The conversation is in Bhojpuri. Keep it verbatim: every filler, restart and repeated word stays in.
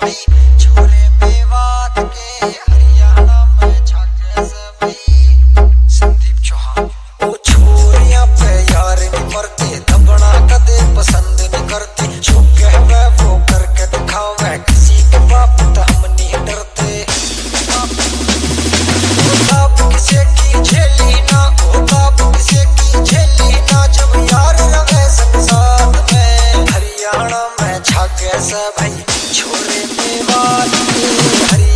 भाई छोरे मेवात के हरियाणा में छाके से भाई संदीप चौहान। ओ छोरियां पे यार नहीं मरती, दबना कदे पसंद नहीं करती, छुके हुए वो करके दिखावे किसी के बाप तो हम नहीं डरते। ओ किसी की झेली ना, ओ किसी की झेली ना, जब यार रवे संसार में हरियाणा में छाके से भाई छोरे मेवात के हरियाणा